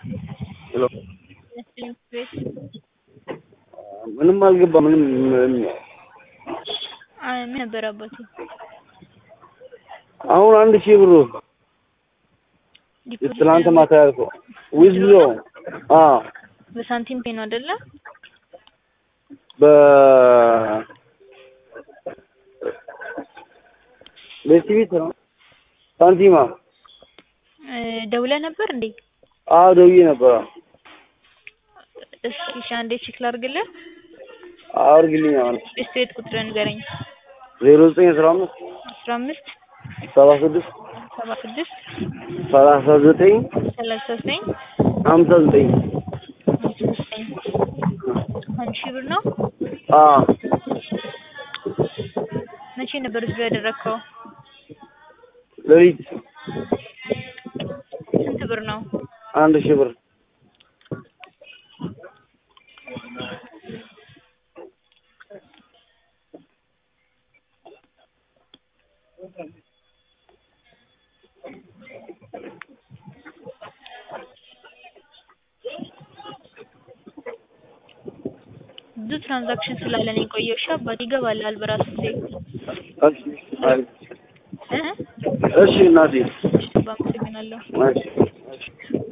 ሄሎ ቤት ምንም አልገባም። ምንም ምን ነበር አባቴ? አሁን 1000 ብር ትናንት ማታ ያልከው ዊዝሎ በሳንቲም ፔ ነው አይደለ? በሲቪት ነው ሳንቲማ ደውለህ ነበር እንዴ? ደውዬ ነበር። እስኪ አንዴ ቼክ ላድርግልህ። አድርግልኝ። አሁን ስቴት ቁጥር ንገረኝ። 0915 15 76 76 39 39 59 1000 ብር ነው። መቼ ነበር እዚህ ያደረከው? ለሊት ስንት ብር ነው? 1000 ብር ብዙ ትራንዛክሽን ስላለን የቆየው አባቴ ይገባላል በራሱ ጊዜ። እሺ እናቴ ባመሰግናለሁ። እሺ